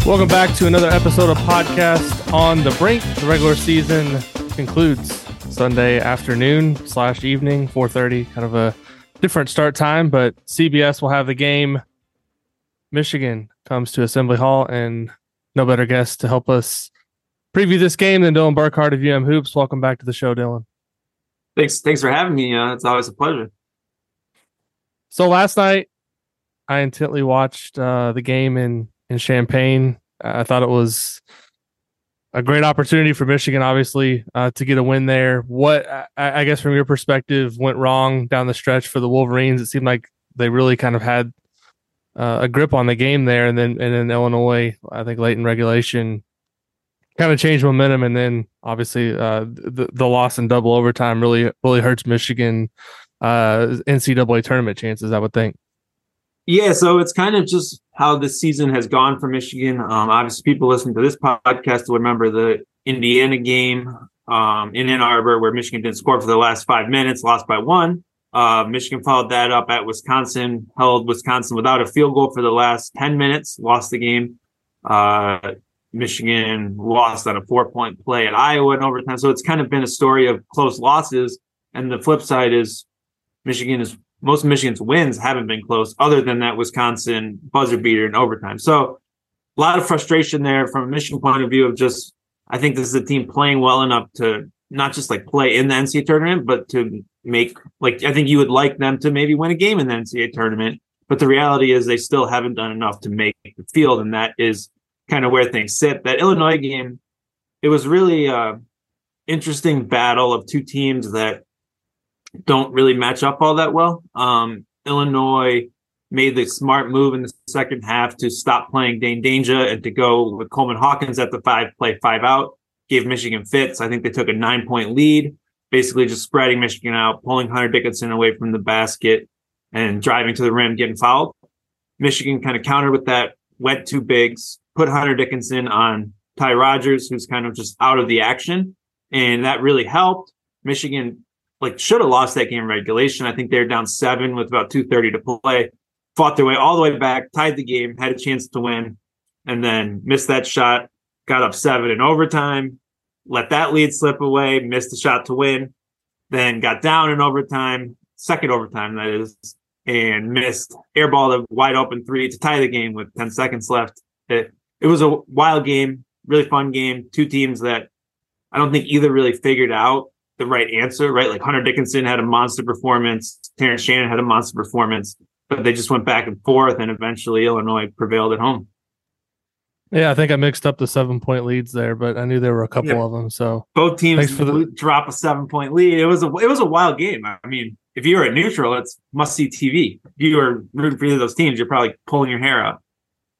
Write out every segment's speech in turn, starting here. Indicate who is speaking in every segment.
Speaker 1: Welcome back to another episode of Podcast on the Brink. The regular season concludes Sunday afternoon / evening, 4:30, kind of a different start time, but CBS will have the game. Michigan comes to Assembly Hall, and no better guest to help us preview this game than Dylan Burkhardt of UM Hoops. Welcome back to the show, Dylan.
Speaker 2: Thanks for having me. It's always a pleasure.
Speaker 1: So last night, I intently watched the game in Champaign. I thought it was a great opportunity for Michigan, obviously, to get a win there. What, I guess from your perspective, went wrong down the stretch for the Wolverines? It seemed like they really kind of had a grip on the game there, and then Illinois, I think late in regulation, kind of changed momentum, and then obviously the loss in double overtime really hurts Michigan NCAA tournament chances, I would think.
Speaker 2: Yeah, so it's kind of just how the season has gone for Michigan. Obviously, people listening to this podcast will remember the Indiana game in Ann Arbor where Michigan didn't score for the last 5 minutes, lost by 1. Michigan followed that up at Wisconsin, held Wisconsin without a field goal for the last 10 minutes, lost the game. Michigan lost on a 4-point play at Iowa in overtime. So it's kind of been a story of close losses. And the flip side is most of Michigan's wins haven't been close, other than that Wisconsin buzzer beater in overtime. So a lot of frustration there from a Michigan point of view of just, I think this is a team playing well enough to not just like play in the NCAA tournament, but to make, like, I think you would like them to maybe win a game in the NCAA tournament. But the reality is they still haven't done enough to make the field. And that is kind of where things sit. That Illinois game, it was really a interesting battle of two teams that don't really match up all that well. Illinois made the smart move in the second half to stop playing Dane Danger and to go with Coleman Hawkins at the 5, play 5 out, gave Michigan fits. I think they took a 9-point lead, basically just spreading Michigan out, pulling Hunter Dickinson away from the basket and driving to the rim, getting fouled. Michigan kind of countered with that, went two bigs, put Hunter Dickinson on Ty Rodgers, who's kind of just out of the action. And that really helped. Michigan should have lost that game in regulation. I think they're down 7 with about 2:30 to play, fought their way all the way back, tied the game, had a chance to win, and then missed that shot, got up 7 in overtime, let that lead slip away, missed the shot to win, then got down in overtime, second overtime that is, and missed, airballed a wide open 3 to tie the game with 10 seconds left. It was a wild game, really fun game. Two teams that I don't think either really figured out the right answer, right? Like Hunter Dickinson had a monster performance, Terrence Shannon had a monster performance, but they just went back and forth, and eventually Illinois prevailed at home.
Speaker 1: Yeah, I think I mixed up the 7-point leads there, but I knew there were a couple of them. So
Speaker 2: both teams drop a 7-point lead. It was a wild game. I mean, if you were at neutral, it's must-see TV. If you were rooting for either of those teams, you're probably pulling your hair out.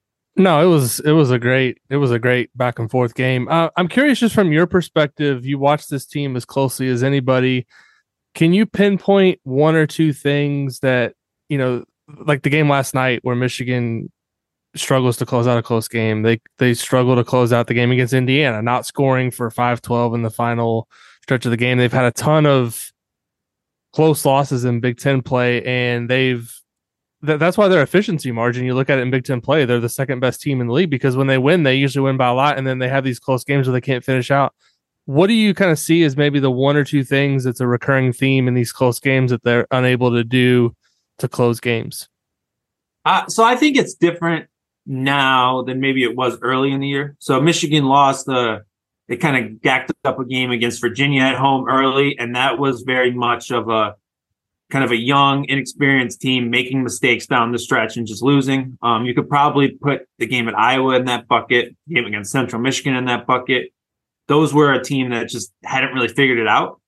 Speaker 1: No, it was a great back and forth game. I'm curious, just from your perspective, you watch this team as closely as anybody. Can you pinpoint one or two things that, like the game last night where Michigan struggles to close out a close game? They struggle to close out the game against Indiana, not scoring for 5-12 in the final stretch of the game. They've had a ton of close losses in Big Ten play, and that's why their efficiency margin, you look at it in Big Ten play, they're the second best team in the league, because when they win, they usually win by a lot, and then they have these close games where they can't finish out. What do you kind of see as maybe the one or two things that's a recurring theme in these close games that they're unable to do to close games?
Speaker 2: So I think it's different now than maybe it was early in the year. So Michigan lost they kind of gacked up a game against Virginia at home early, and that was very much of a kind of a young, inexperienced team making mistakes down the stretch and just losing. You could probably put the game at Iowa in that bucket, the game against Central Michigan in that bucket. Those were a team that just hadn't really figured it out.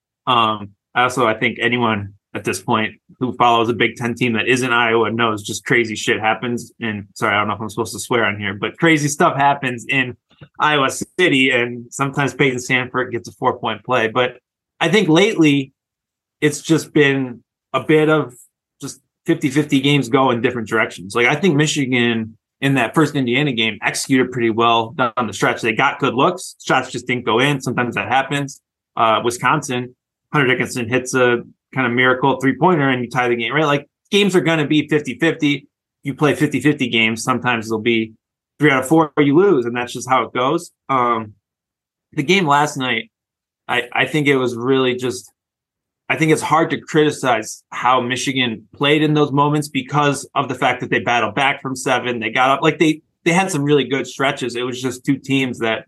Speaker 2: I think anyone at this point who follows a Big Ten team that isn't Iowa knows just crazy shit happens. And sorry, I don't know if I'm supposed to swear on here, but crazy stuff happens in Iowa City, and sometimes Peyton Sandfort gets a 4-point play. But I think lately it's just been a bit of just 50-50 games go in different directions. Like, I think Michigan in that first Indiana game executed pretty well down the stretch. They got good looks. Shots just didn't go in. Sometimes that happens. Wisconsin, Hunter Dickinson hits a kind of miracle 3-pointer and you tie the game, right? Like, games are going to be 50-50. You play 50-50 games. Sometimes they'll be 3 out of 4 you lose, and that's just how it goes. The game last night, I think it was really just, I think it's hard to criticize how Michigan played in those moments because of the fact that they battled back from 7. They got up, like they had some really good stretches. It was just two teams that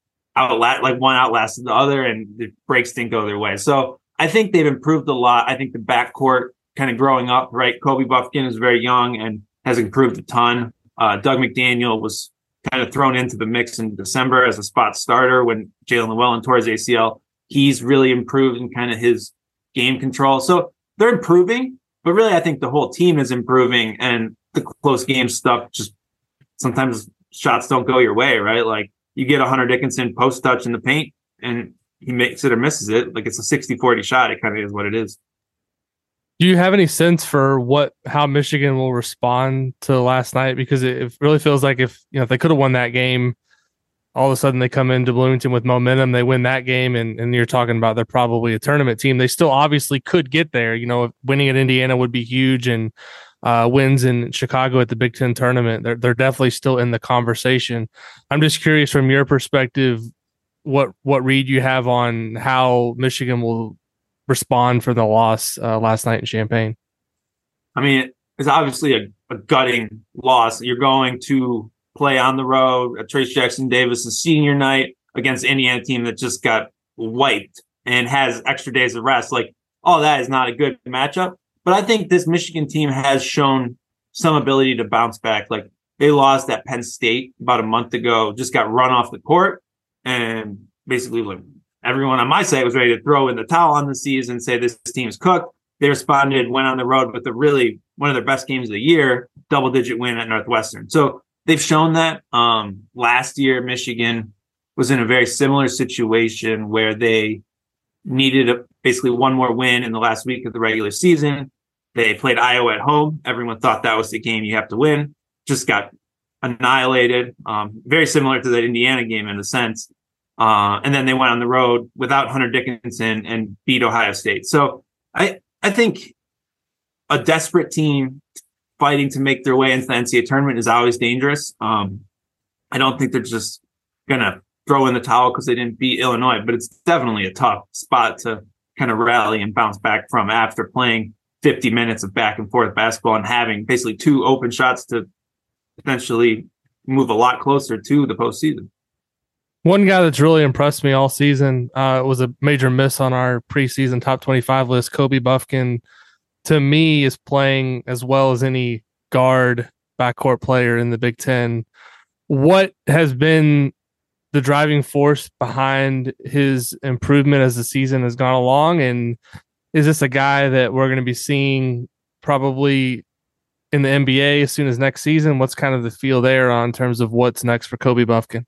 Speaker 2: one outlasted the other, and the breaks didn't go their way. So I think they've improved a lot. I think the backcourt kind of growing up, right? Kobe Buffkin is very young and has improved a ton. Doug McDaniel was kind of thrown into the mix in December as a spot starter when Jalen Llewellyn tore his ACL. He's really improved in kind of his game control. So they're improving, but really I think the whole team is improving, and the close game stuff, just sometimes shots don't go your way, right? Like you get a Hunter Dickinson post touch in the paint and he makes it or misses it. Like it's a 60-40 shot. It kind of is what it is.
Speaker 1: Do you have any sense for how Michigan will respond to last night? Because it really feels like if they could have won that game, all of a sudden they come into Bloomington with momentum, they win that game, and you're talking about they're probably a tournament team. They still obviously could get there. Winning at Indiana would be huge, and wins in Chicago at the Big Ten tournament, they're definitely still in the conversation. I'm just curious from your perspective, what read you have on how Michigan will respond for the loss last night in Champaign.
Speaker 2: I mean, it's obviously a gutting loss. You're going to play on the road at Trace Jackson Davis's senior night against an Indiana team that just got wiped and has extra days of rest. Like, all that is not a good matchup. But I think this Michigan team has shown some ability to bounce back. Like, they lost at Penn State about a month ago, just got run off the court, and basically, like, everyone on my side was ready to throw in the towel on the season and say this team's cooked. They responded, went on the road with one of their best games of the year, double-digit win at Northwestern. So they've shown that. Last year, Michigan was in a very similar situation where they needed basically one more win in the last week of the regular season. They played Iowa at home. Everyone thought that was the game you have to win. Just got annihilated. Very similar to that Indiana game in a sense. And then they went on the road without Hunter Dickinson and beat Ohio State. So I think a desperate team fighting to make their way into the NCAA tournament is always dangerous. I don't think they're just going to throw in the towel because they didn't beat Illinois, but it's definitely a tough spot to kind of rally and bounce back from after playing 50 minutes of back and forth basketball and having basically two open shots to potentially move a lot closer to the postseason.
Speaker 1: One guy that's really impressed me all season was a major miss on our preseason top 25 list. Kobe Buffkin, to me, is playing as well as any guard backcourt player in the Big Ten. What has been the driving force behind his improvement as the season has gone along? And is this a guy that we're going to be seeing probably in the NBA as soon as next season? What's kind of the feel there in terms of what's next for Kobe Buffkin?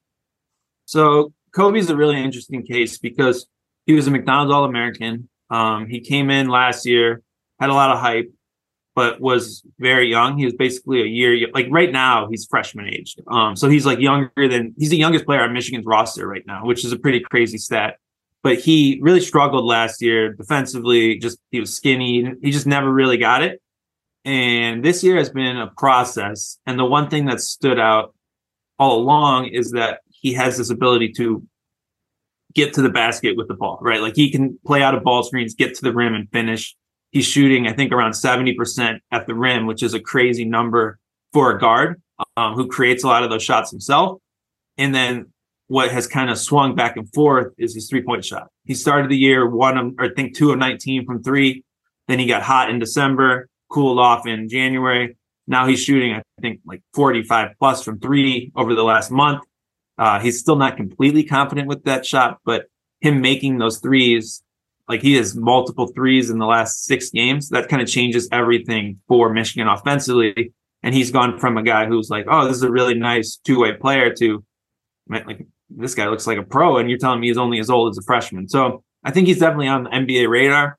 Speaker 2: So Kobe's a really interesting case because he was a McDonald's All-American. He came in last year, had a lot of hype, but was very young. He was basically a year, like right now, he's freshman aged. So he's like he's the youngest player on Michigan's roster right now, which is a pretty crazy stat. But he really struggled last year defensively. He was skinny. He just never really got it. And this year has been a process. And the one thing that stood out all along is that he has this ability to get to the basket with the ball, right? Like he can play out of ball screens, get to the rim and finish. He's shooting, I think, around 70% at the rim, which is a crazy number for a guard who creates a lot of those shots himself. And then what has kind of swung back and forth is his three-point shot. He started the year 2 of 19 from three. Then he got hot in December, cooled off in January. Now he's shooting, I think, like 45 plus from three over the last month. He's still not completely confident with that shot, but him making those threes, like he has multiple threes in the last 6 games, that kind of changes everything for Michigan offensively. And he's gone from a guy who's like, oh, this is a really nice two-way player to like, this guy looks like a pro, and you're telling me he's only as old as a freshman. So I think he's definitely on the NBA radar.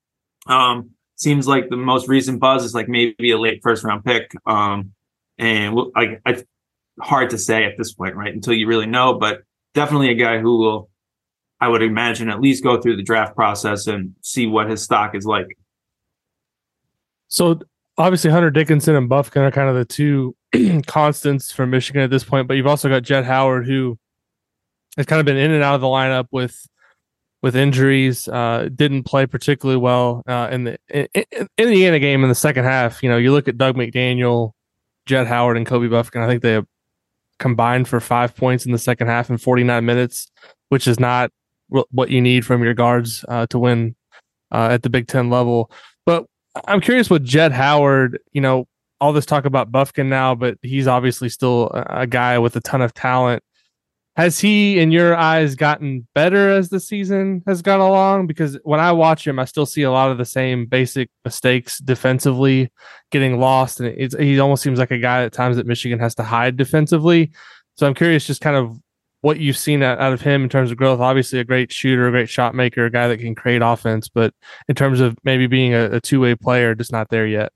Speaker 2: Seems like the most recent buzz is like maybe a late first-round pick. And like, hard to say at this point, right? Until you really know, but definitely a guy who will, I would imagine, at least go through the draft process and see what his stock is like.
Speaker 1: So Obviously, Hunter Dickinson and Buffkin are kind of the two constants for Michigan at this point, but you've also got Jett Howard, who has kind of been in and out of the lineup with injuries. Didn't play particularly well in the Indiana game in the second half. You know, you look at Doug McDaniel, Jett Howard, and Kobe Buffkin. I think they combined for 5 points in the second half in 49 minutes, which is not what you need from your guards to win at the Big Ten level. But I'm curious with Jett Howard, you know, all this talk about Buffkin now, but he's obviously still a guy with a ton of talent. Has he, in your eyes, gotten better as the season has gone along? Because when I watch him, I still see a lot of the same basic mistakes defensively, getting lost, and he almost seems like a guy at times that Michigan has to hide defensively. So I'm curious, just kind of what you've seen out of him in terms of growth. Obviously, a great shooter, a great shot maker, a guy that can create offense, but in terms of maybe being a two-way player, just not there yet.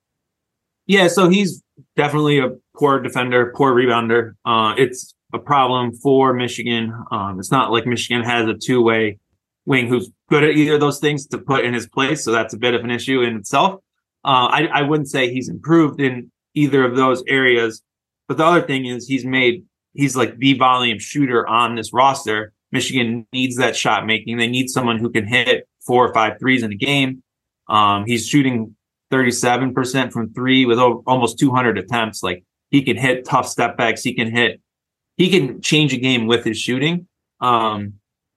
Speaker 2: Yeah, so he's definitely a poor defender, poor rebounder. It's a problem for Michigan. It's not like Michigan has a two-way wing who's good at either of those things to put in his place, so that's a bit of an issue in itself. I wouldn't say he's improved in either of those areas, but the other thing is he's like the volume shooter on this roster. Michigan needs that shot making. They need someone who can hit 4 or 5 threes in a game. He's shooting 37% from three with almost 200 attempts. Like, he can hit tough step backs. He can change a game with his shooting. I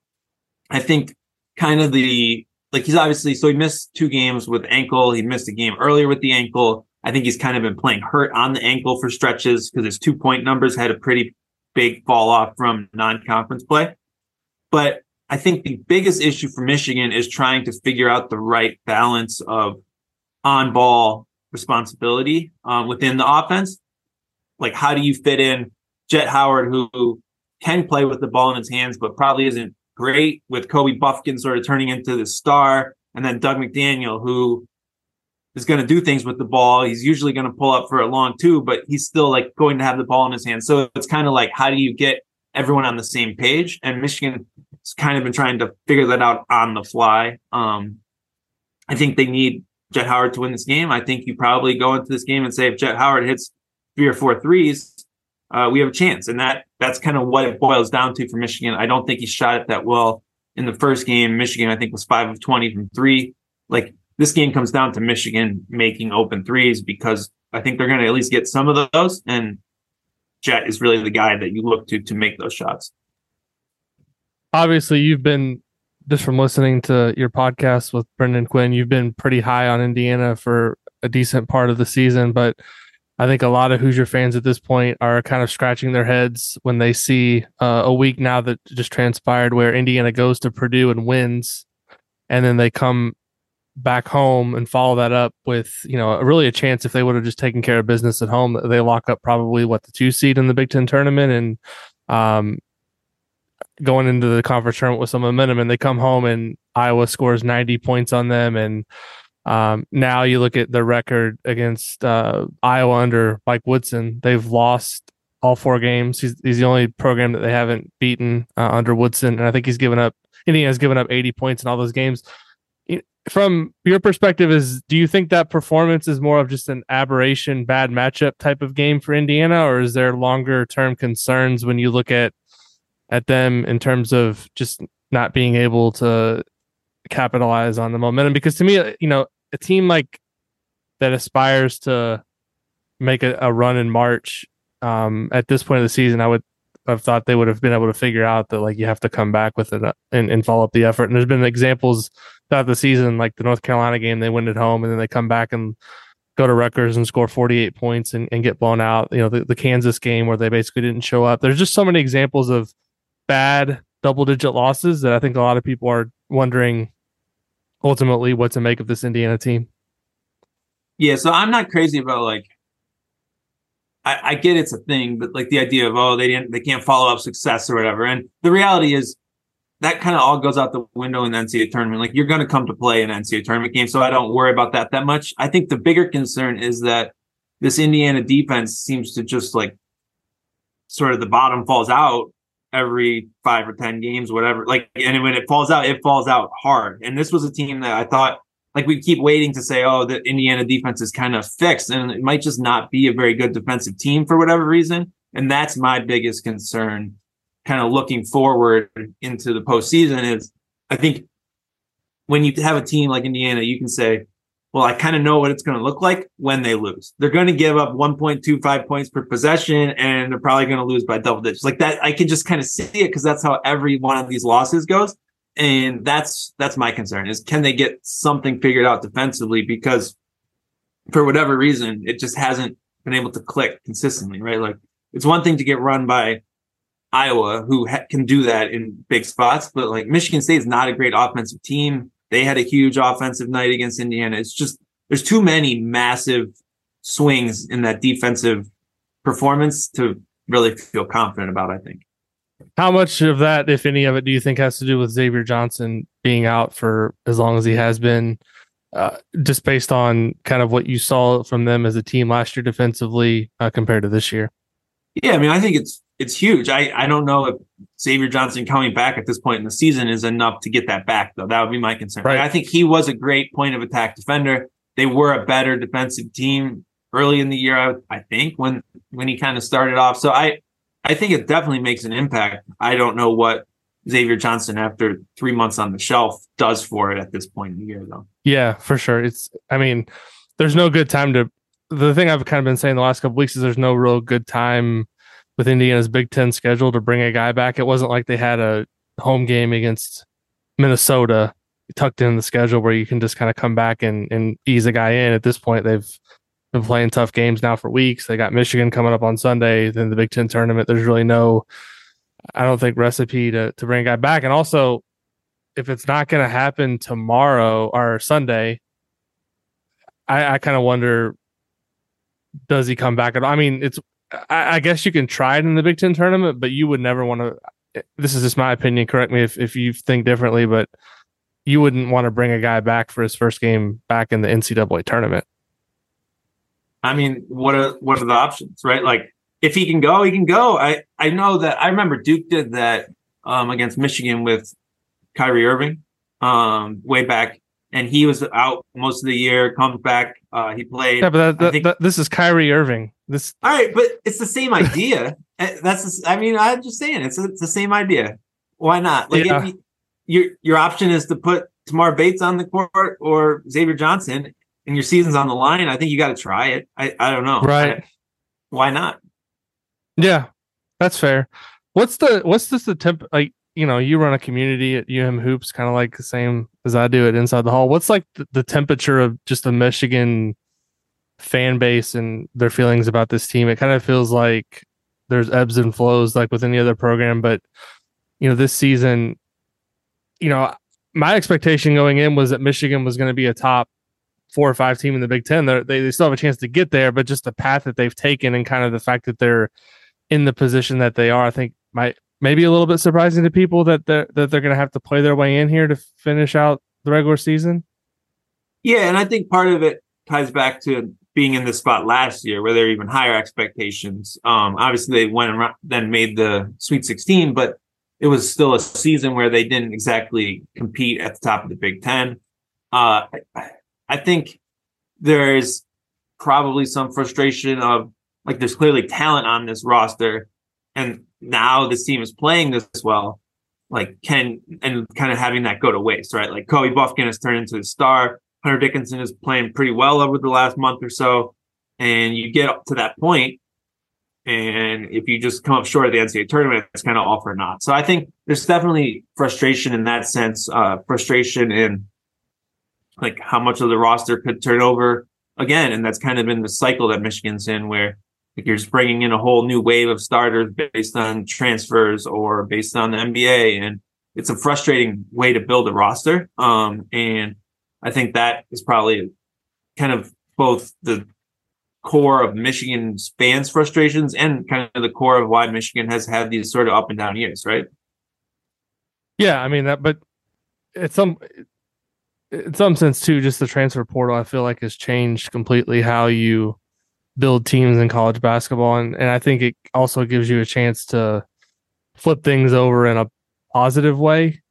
Speaker 2: think kind of he's obviously, so he missed 2 games with ankle. He missed a game earlier with the ankle. I think he's kind of been playing hurt on the ankle for stretches because his 2-point numbers had a pretty big fall off from non-conference play. But I think the biggest issue for Michigan is trying to figure out the right balance of on-ball responsibility within the offense. Like, how do you fit in Jett Howard, who can play with the ball in his hands, but probably isn't great, with Kobe Buffkin sort of turning into the star, and then Doug McDaniel, who is going to do things with the ball. He's usually going to pull up for a long two, but he's still like going to have the ball in his hands. So it's kind of like, how do you get everyone on the same page? And Michigan has kind of been trying to figure that out on the fly. I think they need Jett Howard to win this game. I think you probably go into this game and say, if Jett Howard hits 3 or 4 threes, we have a chance. And that's kind of what it boils down to for Michigan. I don't think he shot it that well in the first game. Michigan, I think, was 5 of 20 from 3. Like, this game comes down to Michigan making open threes, because I think they're going to at least get some of those. And Jett is really the guy that you look to make those shots.
Speaker 1: Obviously, you've been, just from listening to your podcast with Brendan Quinn, you've been pretty high on Indiana for a decent part of the season, but I think a lot of Hoosier fans at this point are kind of scratching their heads when they see a week now that just transpired where Indiana goes to Purdue and wins, and then they come back home and follow that up with, you know, really a chance, if they would have just taken care of business at home, they lock up probably the 2 seed in the Big Ten tournament, and going into the conference tournament with some momentum, and they come home and Iowa scores 90 points on them. And now you look at the record against Iowa under Mike Woodson. They've lost all 4 games. He's the only program that they haven't beaten under Woodson. And I think Indiana's given up 80 points in all those games. From your perspective, do you think that performance is more of just an aberration, bad matchup type of game for Indiana, or is there longer term concerns when you look at them in terms of just not being able to capitalize on the momentum? Because to me, you know, a team like that aspires to make a run in March, at this point of the season, I would have thought they would have been able to figure out that, like, you have to come back with it and follow up the effort. And there's been examples throughout the season, like the North Carolina game, they win at home and then they come back and go to Rutgers and score 48 points and get blown out. You know, the Kansas game where they basically didn't show up. There's just so many examples of bad double-digit losses that I think a lot of people are wondering ultimately what to make of this Indiana team.
Speaker 2: Yeah, so I'm not crazy about, like, I get it's a thing, but like the idea of, they can't follow up success or whatever. And the reality is that kind of all goes out the window in the NCAA tournament. Like, you're going to come to play an NCAA tournament game, so I don't worry about that much. I think the bigger concern is that this Indiana defense seems to just, like, sort of the bottom falls out every 5 or 10 games, whatever. Like, and when it falls out hard. And this was a team that I thought like we keep waiting to say, oh, the Indiana defense is kind of fixed, and it might just not be a very good defensive team for whatever reason. And that's my biggest concern, kind of looking forward into the postseason. Is I think when you have a team like Indiana, you can say, well, I kind of know what it's going to look like when they lose. They're going to give up 1.25 points per possession, and they're probably going to lose by double digits. Like that, I can just kind of see it because that's how every one of these losses goes. And that's my concern is, can they get something figured out defensively? Because for whatever reason, it just hasn't been able to click consistently, right? Like it's one thing to get run by Iowa, who can do that in big spots, but like Michigan State is not a great offensive team. They had a huge offensive night against Indiana. It's just, there's too many massive swings in that defensive performance to really feel confident about, I think.
Speaker 1: How much of that, if any of it, do you think has to do with Xavier Johnson being out for as long as he has been, just based on kind of what you saw from them as a team last year defensively compared to this year?
Speaker 2: Yeah, I mean, I think it's huge. I don't know if Xavier Johnson coming back at this point in the season is enough to get that back, though. That would be my concern.
Speaker 1: Right.
Speaker 2: Like, I think he was a great point of attack defender. They were a better defensive team early in the year, I think, when he kind of started off. So I think it definitely makes an impact. I don't know what Xavier Johnson, after 3 months on the shelf, does for it at this point in the year, though.
Speaker 1: Yeah, for sure. There's no good time to. The thing I've kind of been saying the last couple of weeks is there's no real good time with Indiana's Big Ten schedule to bring a guy back. It wasn't like they had a home game against Minnesota tucked in the schedule where you can just kind of come back and ease a guy in. At this point, they've been playing tough games now for weeks. They got Michigan coming up on Sunday, then the Big Ten tournament. There's really no, I don't think, recipe to bring a guy back. And also, if it's not going to happen tomorrow or Sunday, I kind of wonder, does he come back at all? I mean, I guess you can try it in the Big Ten tournament, but you would never want to. This is just my opinion. Correct me if you think differently, but you wouldn't want to bring a guy back for his first game back in the NCAA tournament.
Speaker 2: I mean, what are the options, right? Like, if he can go, he can go. I know that I remember Duke did that against Michigan with Kyrie Irving way back, and he was out most of the year. Comes back, he played.
Speaker 1: Yeah, but this is Kyrie Irving.
Speaker 2: All right, but it's the same idea. I'm just saying it's the same idea. Why not? Like, your option is to put Tamar Bates on the court or Xavier Johnson, and your season's on the line. I think you got to try it. I don't know.
Speaker 1: Right?
Speaker 2: Why not?
Speaker 1: Yeah, that's fair. What's the temp? Like, you run a community at UM Hoops, kind of like the same as I do at Inside the Hall. What's like the temperature of just the Michigan fan base and their feelings about this team? It kind of feels like there's ebbs and flows like with any other program, but this season, my expectation going in was that Michigan was going to be a top 4 or 5 team in the Big Ten. They still have a chance to get there, but just the path that they've taken and kind of the fact that they're in the position that they are, I think might maybe a little bit surprising to people that they're going to have to play their way in here to finish out the regular season.
Speaker 2: Yeah, and I think part of it ties back to being in this spot last year where there are even higher expectations. Obviously, they went and then made the Sweet 16, but it was still a season where they didn't exactly compete at the top of the Big Ten. I think there's probably some frustration of, like, there's clearly talent on this roster, and now this team is playing this well, like, and kind of having that go to waste, right? Like, Kobe Buffkin has turned into a star. Hunter Dickinson is playing pretty well over the last month or so, and you get up to that point, and if you just come up short of the NCAA tournament, it's kind of all for naught. So I think there's definitely frustration in that sense, frustration in, like, how much of the roster could turn over again. And that's kind of been the cycle that Michigan's in, where, like, you're just bringing in a whole new wave of starters based on transfers or based on the NBA. And it's a frustrating way to build a roster. And I think that is probably kind of both the core of Michigan's fans' frustrations and kind of the core of why Michigan has had these sort of up and down years, right?
Speaker 1: Yeah, I mean that, but in some sense too, just the transfer portal, I feel like, has changed completely how you build teams in college basketball. And I think it also gives you a chance to flip things over in a positive way.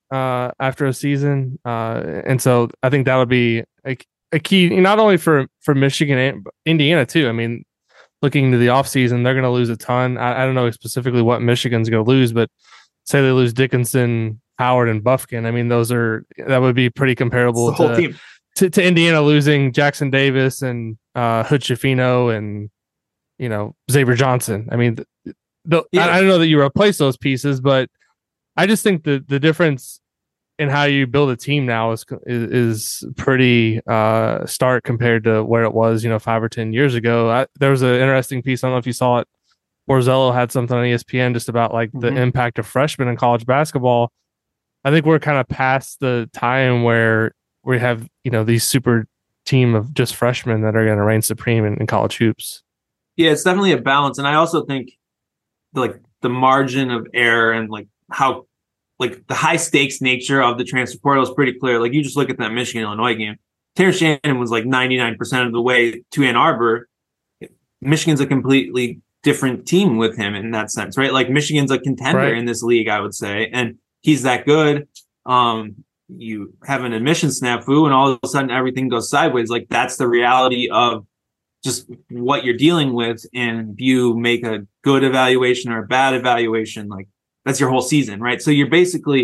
Speaker 1: after a season, and so I think that would be a key not only for Michigan and Indiana too. I mean, looking to the offseason, they're going to lose a ton. I don't know specifically what Michigan's going to lose, but say they lose Dickinson, Howard, and Buffkin. I mean, that would be pretty comparable
Speaker 2: whole team.
Speaker 1: To Indiana losing Jackson Davis and Hood Schifino and Xavier Johnson. I mean, I don't know that you replace those pieces, but I just think the difference in how you build a team now is pretty stark compared to where it was 5 or 10 years ago. There was an interesting piece. I don't know if you saw it. Borzello had something on ESPN just about like the impact of freshmen in college basketball. I think we're kind of past the time where we have these super team of just freshmen that are going to reign supreme in college hoops.
Speaker 2: Yeah, it's definitely a balance, and I also think like the margin of error and like how like the high stakes nature of the transfer portal is pretty clear. Like you just look at that Michigan Illinois game. Terrence Shannon was like 99% of the way to Ann Arbor. Michigan's a completely different team with him in that sense, right? Like Michigan's a contender in this league, I would say, and he's that good. You have an admission snafu, and all of a sudden everything goes sideways. Like that's the reality of just what you're dealing with. And if you make a good evaluation or a bad evaluation, like that's your whole season, right? So you're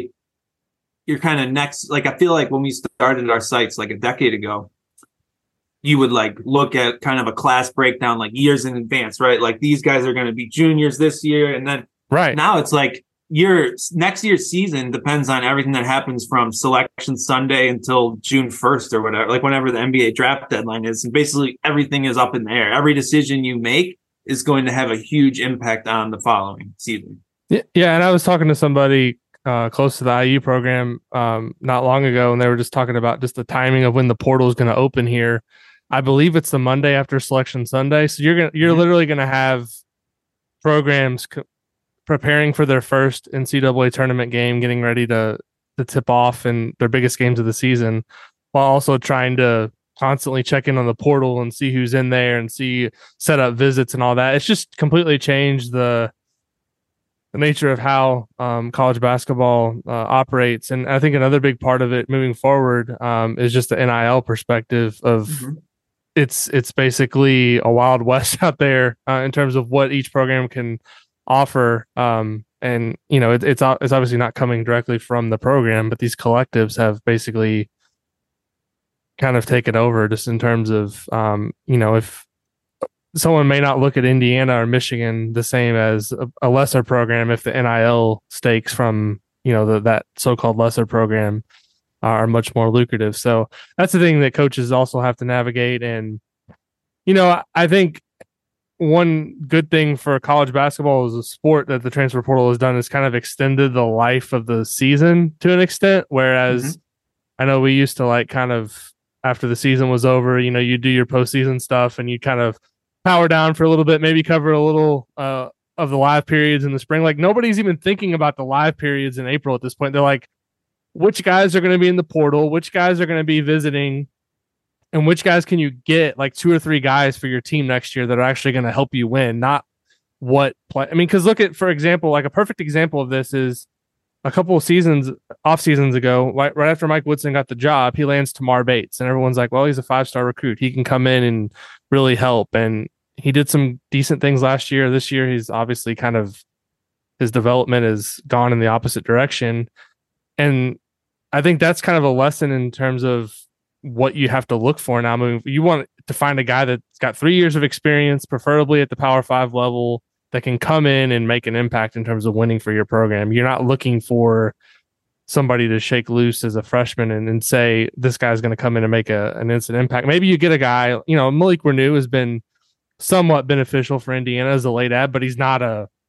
Speaker 2: kind of next. Like I feel like when we started our sites like a decade ago, you would like look at kind of a class breakdown like years in advance, right? Like these guys are going to be juniors this year, and then now it's like next year's season depends on everything that happens from selection Sunday until June 1st or whatever, like whenever the NBA draft deadline is. And basically everything is up in the air. Every decision you make is going to have a huge impact on the following season.
Speaker 1: Yeah. And I was talking to somebody close to the IU program not long ago, and they were just talking about just the timing of when the portal is going to open here. I believe it's the Monday after selection Sunday. So you're literally going to have programs preparing for their first NCAA tournament game, getting ready to tip off in their biggest games of the season, while also trying to constantly check in on the portal and see who's in there and set up visits and all that. It's just completely changed the nature of how college basketball operates. And I think another big part of it moving forward is just the NIL perspective of it's basically a wild west out there in terms of what each program can offer. And it's obviously not coming directly from the program, but these collectives have basically kind of taken over just in terms of if someone may not look at Indiana or Michigan the same as a lesser program, if the NIL stakes from that so-called lesser program are much more lucrative. So that's the thing that coaches also have to navigate. And I think one good thing for college basketball as a sport that the transfer portal has done is kind of extended the life of the season to an extent. Whereas I know we used to like kind of after the season was over, you do your postseason stuff and you kind of power down for a little bit, maybe cover a little of the live periods in the spring. Like nobody's even thinking about the live periods in April at this point. They're like, which guys are going to be in the portal? Which guys are going to be visiting? And which guys can you get like 2 or 3 guys for your team next year that are actually going to help you win? Not what play. I mean, because look at, for example, like a perfect example of this is a couple of off seasons ago, right after Mike Woodson got the job, he lands Tamar Bates, and everyone's like, well, he's a 5-star recruit. He can come in and really help. And he did some decent things last year. This year, he's obviously his development has gone in the opposite direction. And I think that's kind of a lesson in terms of what you have to look for now. You want to find a guy that's got 3 years of experience, preferably at the Power 5 level, that can come in and make an impact in terms of winning for your program. You're not looking for somebody to shake loose as a freshman and say, this guy's going to come in and make an instant impact. Maybe you get a guy, Malik Renew has been somewhat beneficial for Indiana as a late ad, but he's not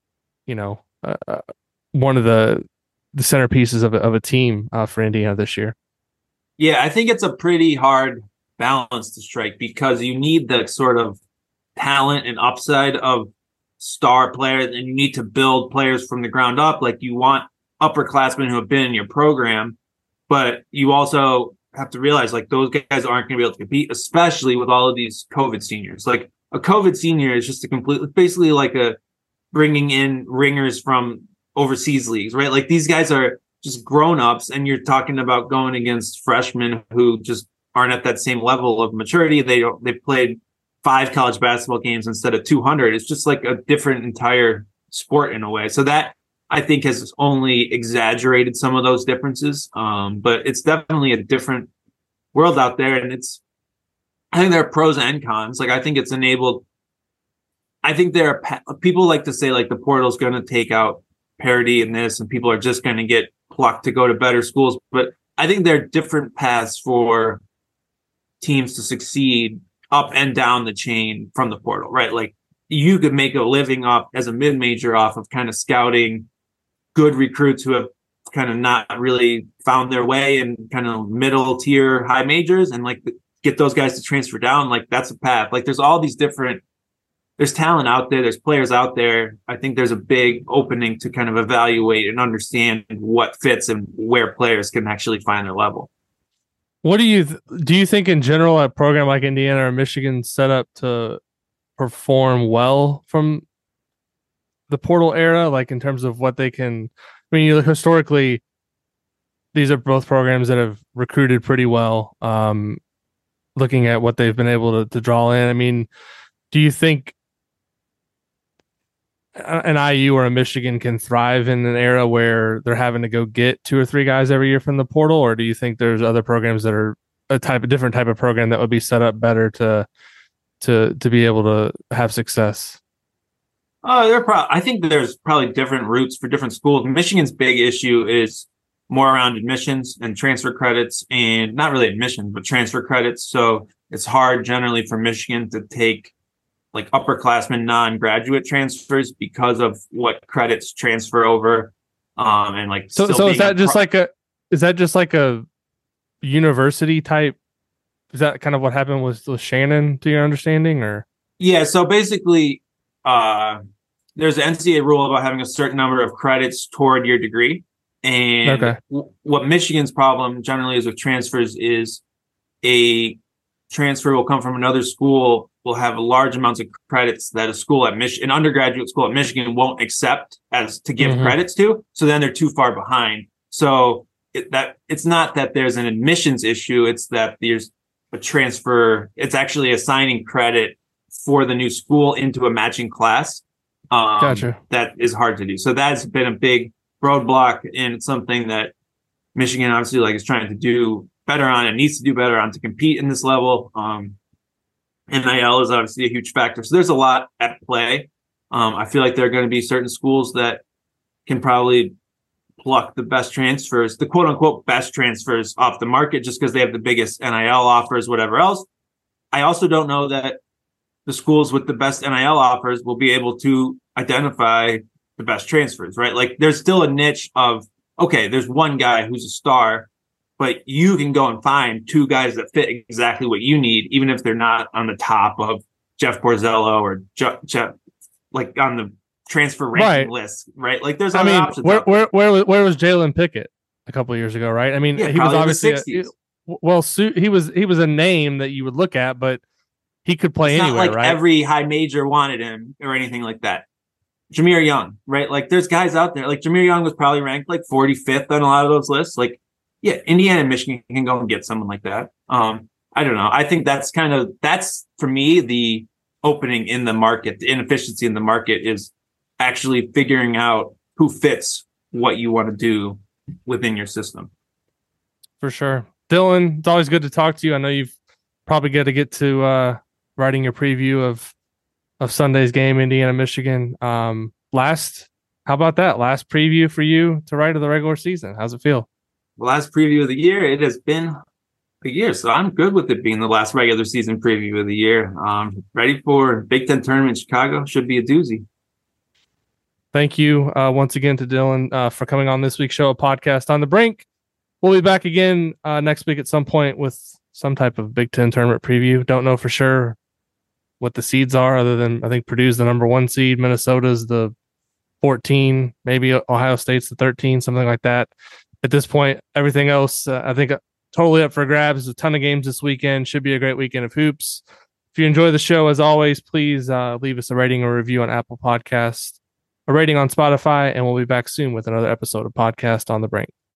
Speaker 1: one of the centerpieces of a team for Indiana this year.
Speaker 2: Yeah, I think it's a pretty hard balance to strike because you need the sort of talent and upside of star players, and you need to build players from the ground up. Like you want upperclassmen who have been in your program, but you also have to realize like those guys aren't going to be able to compete, especially with all of these COVID seniors. Like a COVID senior is just basically like a bringing in ringers from overseas leagues, right? Like these guys are just grown-ups, and you're talking about going against freshmen who just aren't at that same level of maturity. They played 5 college basketball games instead of 200. It's just like a different entire sport in a way. So that, I think, has only exaggerated some of those differences. But it's definitely a different world out there, and I think there are pros and cons. Like, I think it's enabled. I think there are people like to say like the portal is going to take out parity in this, and people are just going to get plucked to go to better schools. But I think there are different paths for teams to succeed up and down the chain from the portal, right? Like, you could make a living off as a mid-major off of kind of scouting good recruits who have kind of not really found their way in kind of middle tier high majors, and like get those guys to transfer down. Like, that's a path. Like, there's all these different, there's talent out there, there's players out there. I think there's a big opening to kind of evaluate and understand what fits and where players can actually find their level.
Speaker 1: What do you think in general a program like Indiana or Michigan set up to perform well from the portal era, like in terms of what they can? I mean, historically, these are both programs that have recruited pretty well. Looking at what they've been able to draw in, I mean, do you think an IU or a Michigan can thrive in an era where they're having to go get 2 or 3 guys every year from the portal, or do you think there's other programs that are a different type of program that would be set up better to be able to have success?
Speaker 2: I think there's probably different routes for different schools. Michigan's big issue is more around admissions and transfer credits, and not really admissions, but transfer credits. So it's hard generally for Michigan to take like upperclassmen non-graduate transfers because of what credits transfer over. And like,
Speaker 1: so is that just like a university type? Is that kind of what happened with Shannon, to your understanding, or?
Speaker 2: Yeah. So basically, there's an NCAA rule about having a certain number of credits toward your degree. And what Michigan's problem generally is with transfers is a transfer will come from another school, will have large amounts of credits that a school at an undergraduate school at Michigan won't accept as to give credits to. So then they're too far behind. So it's not that there's an admissions issue. It's that there's a transfer. It's actually assigning credit for the new school into a matching class.
Speaker 1: Gotcha.
Speaker 2: That is hard to do. So that's been a big roadblock, and it's something that Michigan obviously like is trying to do better on and needs to do better on to compete in this level. NIL is obviously a huge factor. So there's a lot at play. I feel like there are going to be certain schools that can probably pluck the best transfers, the quote unquote best transfers off the market just because they have the biggest NIL offers, whatever else. I also don't know that the schools with the best NIL offers will be able to identify the best transfers, right? Like, there's still a niche of, okay, there's one guy who's a star, but you can go and find 2 guys that fit exactly what you need, even if they're not on the top of Jeff Borzello or Jeff, like on the transfer ranking list, right? Like, there's other options.
Speaker 1: Where was Jalen Pickett a couple of years ago, right? I mean, he was obviously he was a name that you would look at, but he could play anywhere,
Speaker 2: not like
Speaker 1: right?
Speaker 2: Every high major wanted him or anything like that. Jameer Young, right? Like, there's guys out there. Like, Jameer Young was probably ranked like 45th on a lot of those lists. Like, yeah, Indiana and Michigan can go and get someone like that. I don't know. I think that's for me, the opening in the market, the inefficiency in the market is actually figuring out who fits what you want to do within your system.
Speaker 1: For sure. Dylan, it's always good to talk to you. I know you've probably got to get to writing your preview of Sunday's game, Indiana, Michigan. How about that? Last preview for you to write of the regular season. How's it feel?
Speaker 2: Last preview of the year. It has been a year, so I'm good with it being the last regular season preview of the year. Ready for Big Ten tournament in Chicago. Should be a doozy.
Speaker 1: Thank you once again to Dylan for coming on this week's show, a podcast on the brink. We'll be back again next week at some point with some type of Big Ten tournament preview. Don't know for sure what the seeds are, other than I think Purdue's the number 1 seed, Minnesota's the 14, maybe Ohio State's the 13, something like that. At this point, everything else, I think, totally up for grabs. There's a ton of games this weekend. Should be a great weekend of hoops. If you enjoy the show, as always, please leave us a rating or review on Apple Podcasts, a rating on Spotify, and we'll be back soon with another episode of Podcast on the Brink.